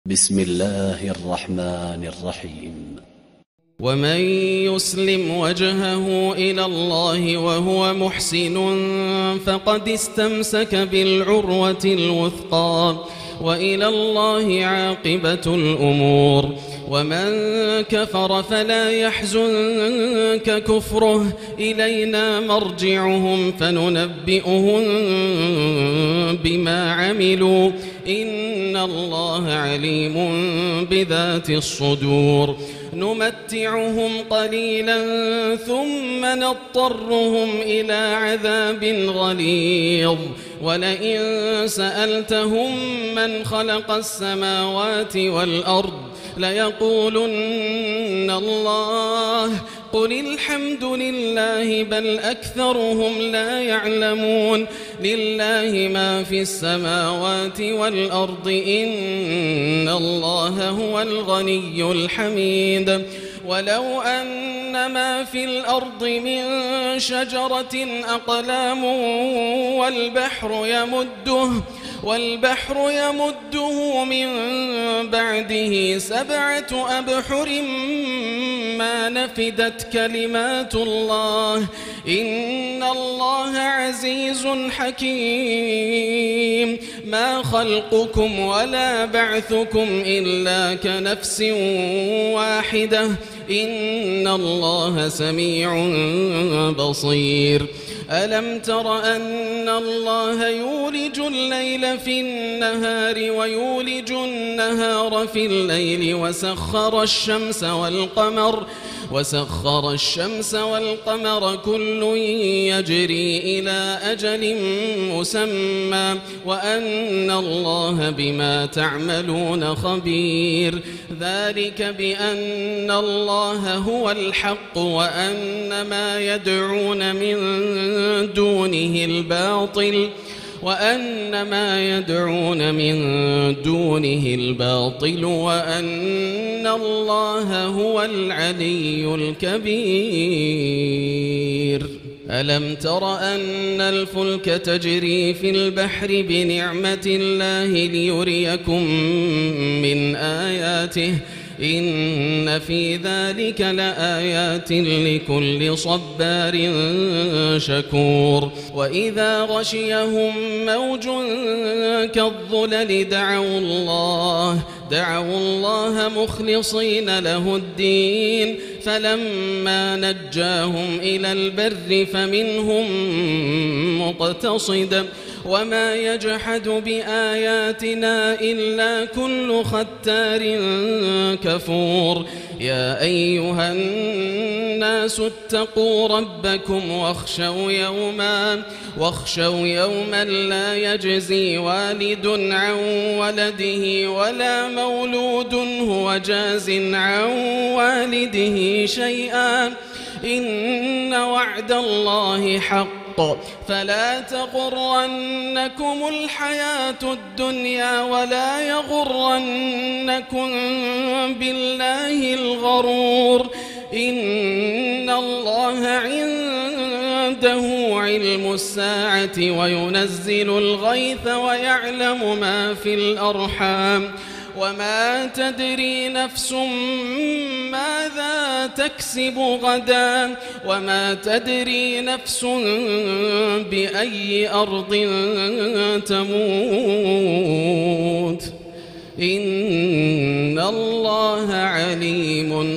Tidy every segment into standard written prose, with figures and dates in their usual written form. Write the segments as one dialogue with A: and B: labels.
A: بسم الله الرحمن الرحيم.
B: ومن يسلم وجهه إلى الله وهو محسن فقد استمسك بالعروة الوثقى وإلى الله عاقبة الأمور. ومن كفر فلا يحزنك كفره، إلينا مرجعهم فننبئهم بما عملوا، إن الله عليم بذات الصدور. نمتعهم قليلا ثم نضطرهم إلى عذاب غليظ، ولئن سألتهم من خلق السماوات والأرض ليقولن الله، قل الحمد لله بل أكثرهم لا يعلمون. لله ما في السماوات والأرض، إن الله هو الغني الحميد. ولو أن ما في الأرض من شجرة أقلام والبحر يمده من بعده 7 أبحر ما نفدت كلمات الله، إن الله عزيز حكيم. ما خلقكم ولا بعثكم إلا كنفس واحدة، إن الله سميع بصير. ألم تر أن الله يولج الليل في النهار ويولج النهار في الليل، وسخر الشمس والقمر كل يجري إلى أجل مسمى، وأن الله بما تعملون خبير. ذلك بأن الله هو الحق وأن ما يدعون من دونه الباطل وأن الله هو العلي الكبير. ألم تر أن الفلك تجري في البحر بنعمة الله ليريكم من آياته، إن في ذلك لآيات لكل صبار شكور. وإذا غشيهم موج كالظلل دعوا الله مخلصين له الدين، فلما نجاهم إلى البر فمنهم مقتصد، وما يجحد بآياتنا إلا كل ختار كفور. يا أيها الناس اتقوا ربكم واخشوا يوما لا يجزي والد عن ولده ولا مولود هو جاز عن والده شيئا، إن وعد الله حق، فلا تغرنكم الحياة الدنيا ولا يغرنكم بالله الغرور. إن الله عنده علم الساعة وينزل الغيث ويعلم ما في الأرحام، وما تدري نفس ماذا تكسب غدا، وما تدري نفس بأي أرض تموت، إن الله عليم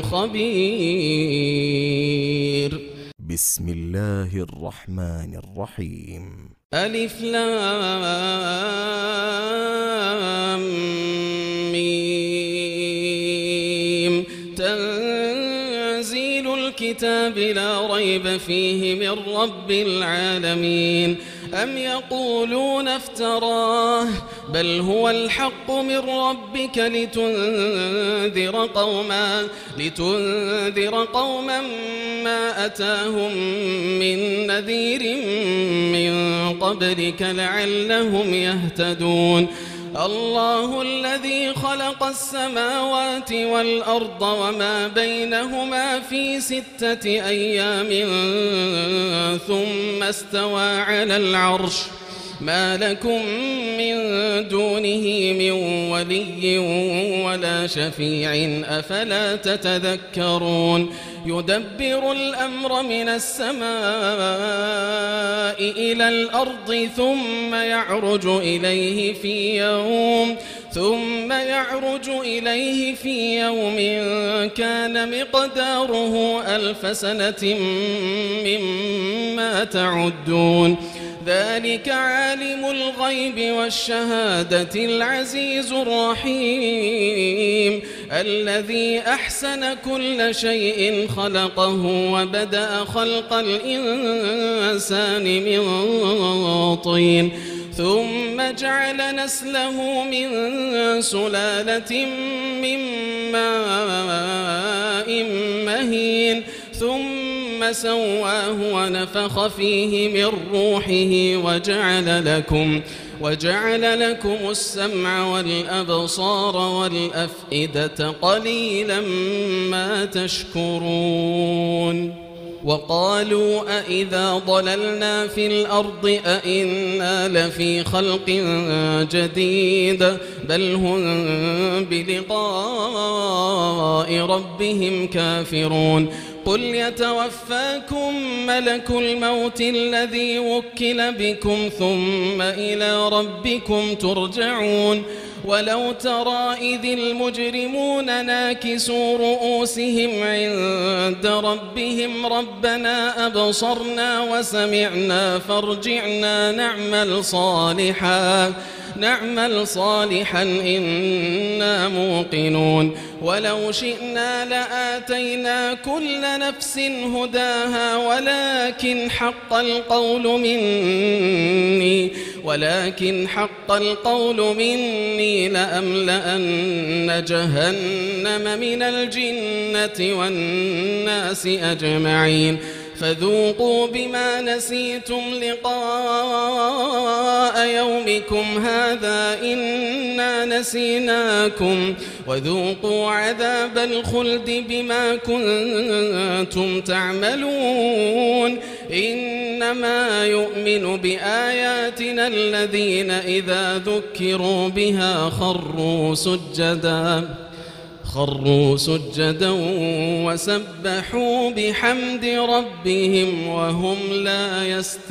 B: خبير.
C: بسم الله الرحمن الرحيم.
B: ألف لام ميم. تنزيل الكتاب لا ريب فيه من رب العالمين. أم يقولون افتراه، بل هو الحق من ربك لتنذر قوما ما أتاهم من نذير من قبلك لعلهم يهتدون. الله الذي خلق السماوات والأرض وما بينهما في 6 أيام ثم استوى على العرش، ما لكم من دونه من ولي ولا شفيع أفلا تتذكرون يدبر الأمر من السماء إلى الأرض ثم يعرج إليه في يوم كان مقداره 1000 سنة مما تعدون ذلك عالم الغيب والشهادة العزيز الرحيم الذي أحسن كل شيء خلقه وبدأ خلق الإنسان من طين ثم جعل نسله من سلالة من ماء مهين ثم سواه ونفخ فيه من روحه وجعل لكم السمع والأبصار والأفئدة قليلا ما تشكرون وقالوا أإذا ضللنا في الأرض أإنا لفي خلق جديد بل هم بلقاء ربهم كافرون قل يتوفاكم ملك الموت الذي وكل بكم ثم إلى ربكم ترجعون ولو ترى إذ المجرمون ناكسوا رؤوسهم عند ربهم ربنا أبصرنا وسمعنا فارجعنا نعمل صالحا إنا موقنون ولو شئنا لآتينا كل نفس هداها ولكن حق القول مني لأملأن جهنم من الجنة والناس أجمعين فذوقوا بما نسيتم لقاء يومكم هذا إنا نسيناكم وذوقوا عذاب الخلد بما كنتم تعملون إنما يؤمن بآياتنا الذين إذا ذكروا بها خروا سجدا وسبحوا بحمد ربهم وهم لا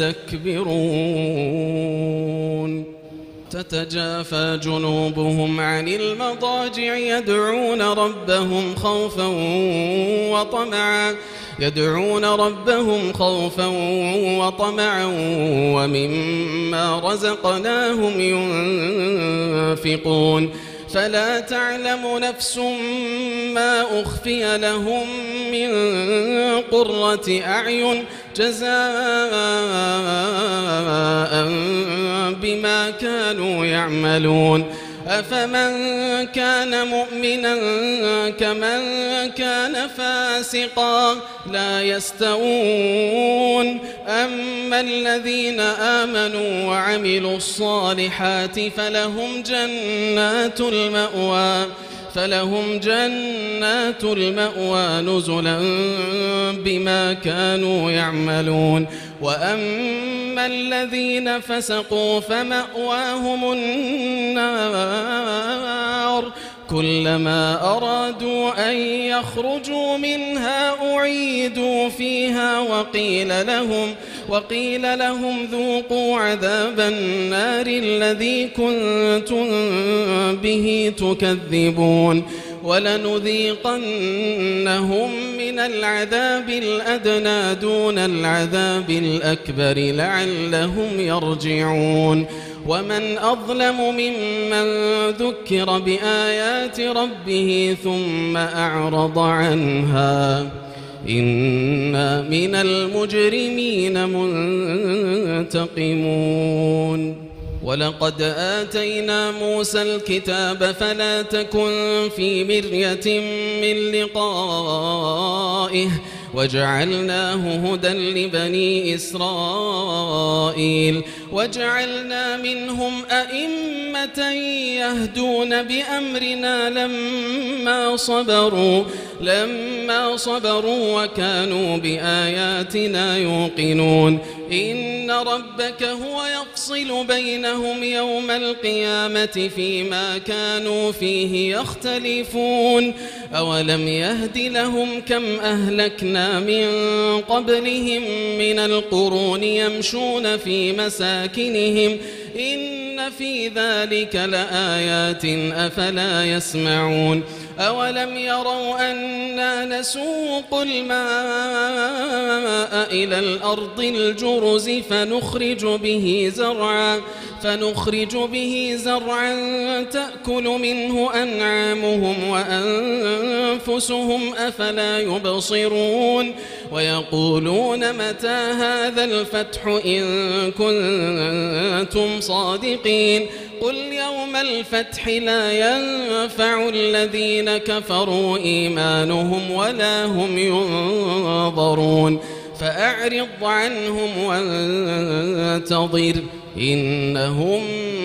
B: يستكبرون تتجافى جنوبهم عن المضاجع يدعون ربهم خوفا وطمعا ومما رزقناهم ينفقون فلا تعلم نفس ما أخفي لهم من قرة أعين جزاء بما كانوا يعملون أفمن كان مؤمنا كمن كان فاسقا لا يستوون أما الذين آمنوا وعملوا الصالحات فلهم جنات المأوى نزلا بما كانوا يعملون وأما الذين فسقوا فمأواهم النار كلما أرادوا أن يخرجوا منها أعيدوا فيها وقيل لهم ذوقوا عذاب النار الذي كنتم به تكذبون ولنذيقنهم من العذاب الأدنى دون العذاب الأكبر لعلهم يرجعون ومن أظلم ممن ذكر بآيات ربه ثم أعرض عنها إنا من المجرمين منتقمون ولقد آتينا موسى الكتاب فلا تكن في مرية من لقائه وجعلناه هدى لبني إسرائيل وجعلنا منهم أئمة يهدون بأمرنا لما صبروا وكانوا بآياتنا يوقنون إن ربك هو يفصل بينهم يوم القيامة فيما كانوا فيه يختلفون أولم يهد لهم كم أهلكنا من قبلهم من القرون يمشون في مساكنهم إن في ذلك لآيات أفلا يسمعون أولم يروا أنا نسوق الماء إلى الأرض الجرز فنخرج به زرعا تأكل منه أنعامهم وأنفسهم أفلا يبصرون ويقولون متى هذا الفتح إن كنتم صادقين قل يوم الفتح لا ينفع الذين كفروا إيمانهم ولا هم ينظرون فأعرض عنهم وانتظر إنهم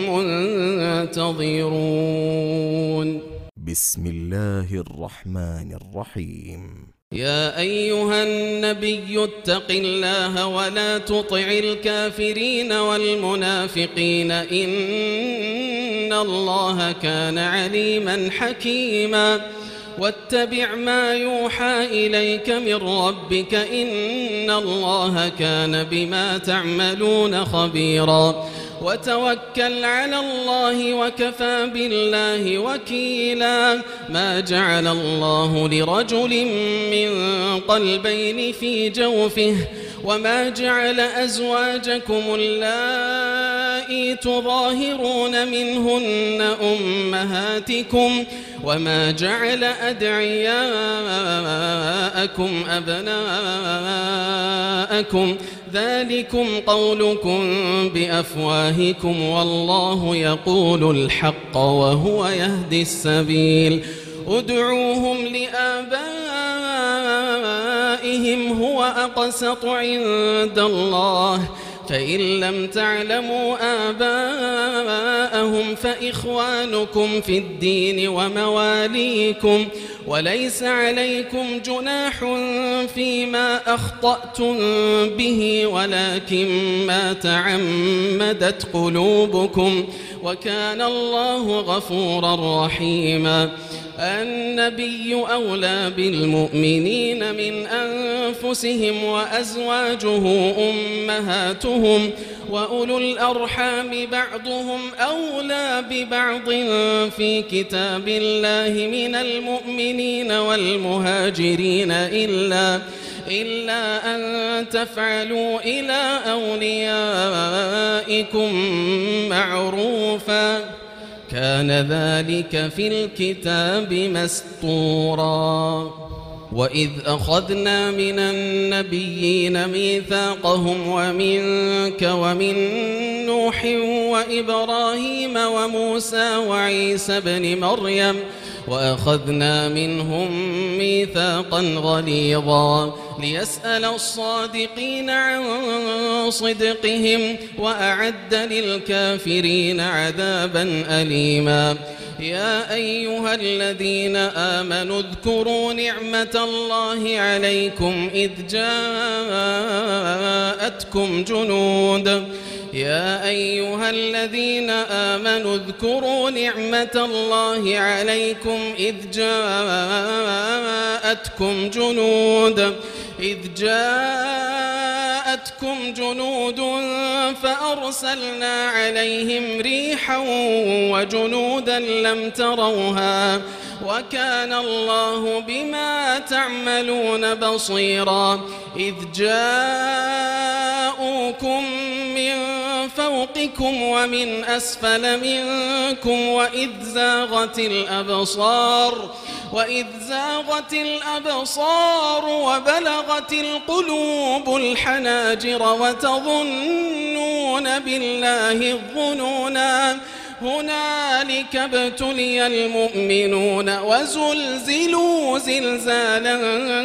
B: منتظرون.
C: بسم الله الرحمن الرحيم.
B: يا أيها النبي اتق الله ولا تطع الكافرين والمنافقين إن الله كان عليما حكيما واتبع ما يوحى إليك من ربك إن الله كان بما تعملون خبيرا وتوكل على الله وكفى بالله وكيلا ما جعل الله لرجل من قلبين في جوفه وما جعل أزواجكم اللائي تظاهرون منهن أمهاتكم وما جعل أدعياءكم أبناءكم ذلكم قولكم بأفواهكم والله يقول الحق وهو يهدي السبيل ادعوهم لآبائهم هو أقسط عند الله فإن لم تعلموا آباءهم فإخوانكم في الدين ومواليكم وليس عليكم جناح فيما أخطأتم به ولكن ما تعمدت قلوبكم وكان الله غفورا رحيما النبي أولى بالمؤمنين من أنفسهم وأزواجه أمهاتهم وأولو الأرحام بعضهم أولى ببعض في كتاب الله من المؤمنين والمهاجرين إلا أن تفعلوا إلى أوليائكم معروفا كان ذلك في الكتاب مسطورا وإذ أخذنا من النبيين ميثاقهم ومنك ومن نوح وإبراهيم وموسى وعيسى بن مريم وأخذنا منهم ميثاقا غليظا ليسأل الصادقين عن صدقهم وأعد للكافرين عذابا أليما يا أيها الذين آمنوا اذكروا نعمة الله عليكم إذ جاءتكم جنود فأرسلنا عليهم ريحا وجنودا لم تروها وكان الله بما تعملون بصيرا إذ جاءوكم من فوقكم ومن أسفل منكم وإذ زاغت الأبصار وبلغت القلوب الحناجر وتظنون بالله الظنونا هنالك ابتلي المؤمنون وزلزلوا زلزالا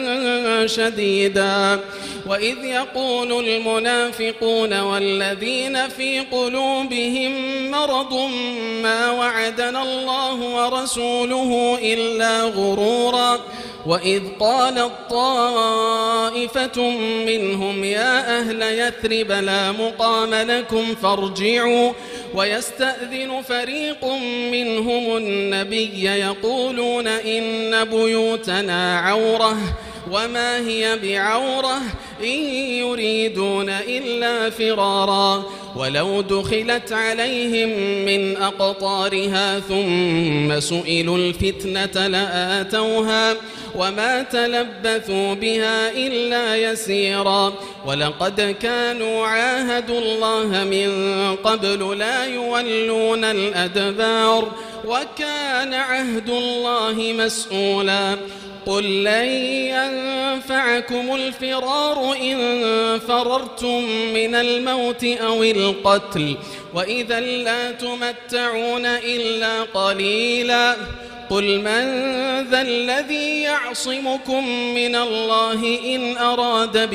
B: شديدا وإذ يقول المنافقون والذين في قلوبهم مرض ما وعدنا الله ورسوله إلا غرورا وإذ قالت طائفة منهم يا أهل يثرب لا مقام لكم فارجعوا ويستأذن فريق منهم النبي يقولون إن بيوتنا عورة وما هي بعورة إن يريدون إلا فرارا ولو دخلت عليهم من أقطارها ثم سئلوا الفتنة لآتوها وما تلبثوا بها إلا يسيرا ولقد كانوا عاهدوا الله من قبل لا يولون الأدبار وكان عهد الله مسؤولا قل لن ينفعكم الفرار إن فررتم من الموت أو القتل وإذا لا تمتعون إلا قليلا قل من ذا الذي يعصمكم من الله إن أراد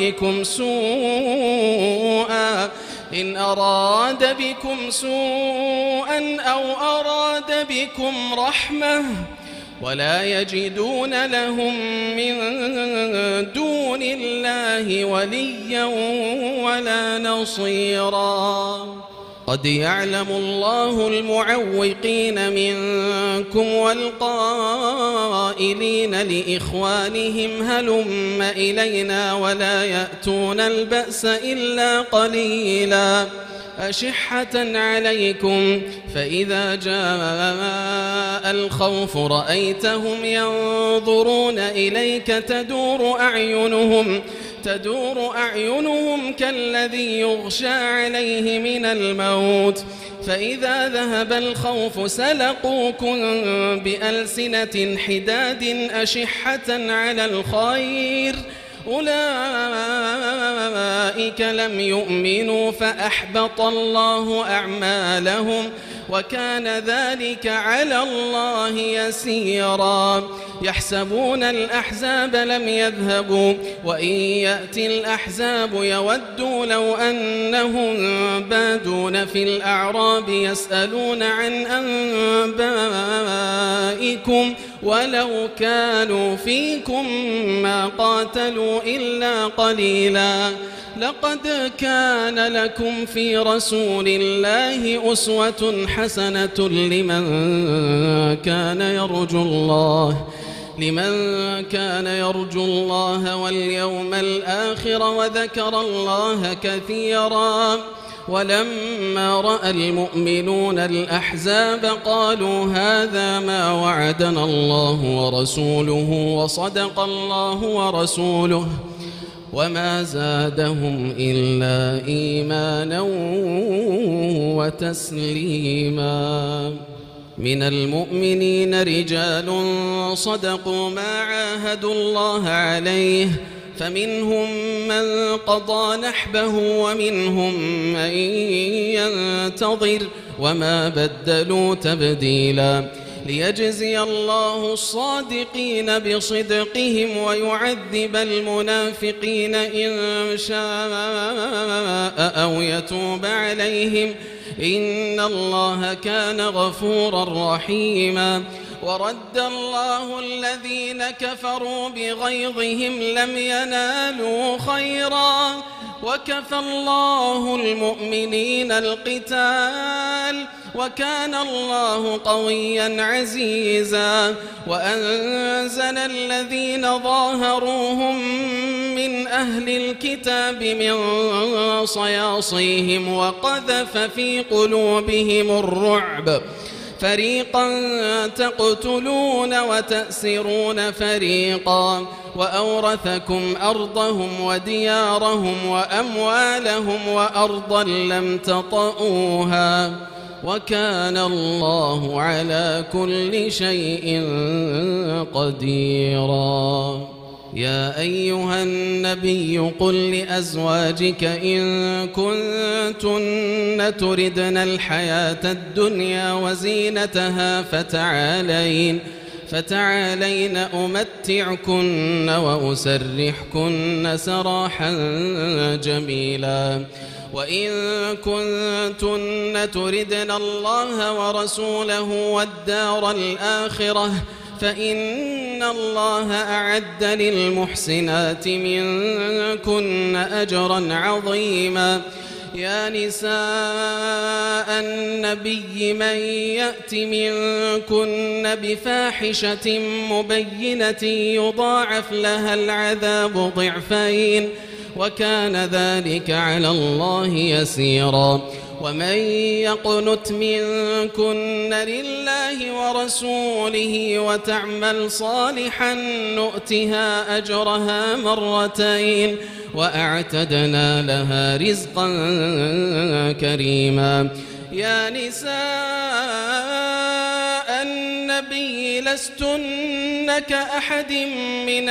B: بكم سوءا أو أراد بكم رحمة ولا يجدون لهم من دون الله وليا ولا نصيرا قد يعلم الله المعوقين منكم والقائلين لإخوانهم هلم إلينا ولا يأتون البأس إلا قليلا أشحة عليكم فإذا جاء الخوف رأيتهم ينظرون إليك تدور أعينهم كالذي يغشى عليه من الموت فإذا ذهب الخوف سلقوكم بألسنة حداد أشحة على الخير أولئك لم يؤمنوا فأحبط الله أعمالهم وكان ذلك على الله يسيرا يحسبون الأحزاب لم يذهبوا وإن يأتي الأحزاب يودوا لو أنهم بادون في الأعراب يسألون عن أنبائكم ولو كانوا فيكم ما قاتلوا إلا قليلا لقد كان لكم في رسول الله أسوة حسنة لمن كان يرجو الله واليوم الآخر وذكر الله كثيرا ولما رأى المؤمنون الأحزاب قالوا هذا ما وعدنا الله ورسوله وصدق الله ورسوله وما زادهم إلا إيمانا وتسليما من المؤمنين رجال صدقوا ما عاهدوا الله عليه فمنهم من قضى نحبه ومنهم من ينتظر وما بدلوا تبديلا ليجزي الله الصادقين بصدقهم ويعذب المنافقين إن شاء أو يتوب عليهم إن الله كان غفورا رحيما ورد الله الذين كفروا بغيظهم لم ينالوا خيرا وكفى الله المؤمنين القتال وكان الله قويا عزيزا وأنزل الذين ظاهروهم من أهل الكتاب من صياصيهم وقذف في قلوبهم الرعب فريقا تقتلون وتأسرون فريقا وأورثكم أرضهم وديارهم وأموالهم وأرضا لم تطئوها وكان الله على كل شيء قديرا يا أيها النبي قل لأزواجك إن كنتن تردن الحياة الدنيا وزينتها فتعالين أمتعكن وأسرحكن سراحا جميلا وإن كنتن تردن الله ورسوله والدار الآخرة فإن إن الله أعد للمحسنات منكن أجرا عظيما. يا نساء النبي من يأت منكن بفاحشة مبينة يضاعف لها العذاب ضعفين وكان ذلك على الله يسيرا. ومن يقنت منكن لله ورسوله وتعمل صالحا نؤتها أجرها مرتين وأعتدنا لها رزقا كريما. يا نساء النبي لستن كأحد من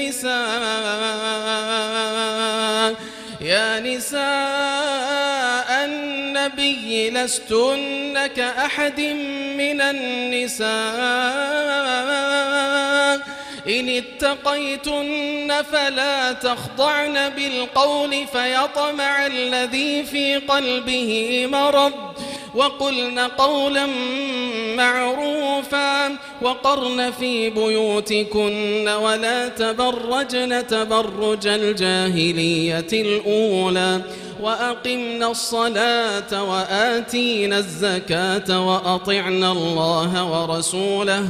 B: النساء يا نساء النبي لستن كأحد من النساء إن اتقيتن فلا تخضعن بالقول فيطمع الذي في قلبه مرض وقلن قولا معروفا وقرن في بيوتكن ولا تبرجن تبرج الجاهلية الأولى وأقمنا الصلاة وآتينا الزكاة وأطعنا الله ورسوله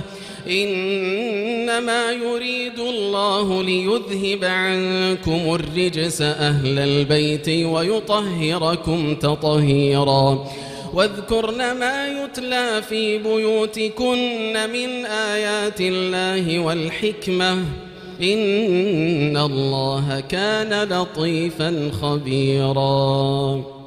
B: إنما يريد الله ليذهب عنكم الرجس أهل البيت ويطهركم تطهيرا. واذكرن ما يتلى في بيوتكن من آيات الله والحكمة إن الله كان لطيفا خبيرا.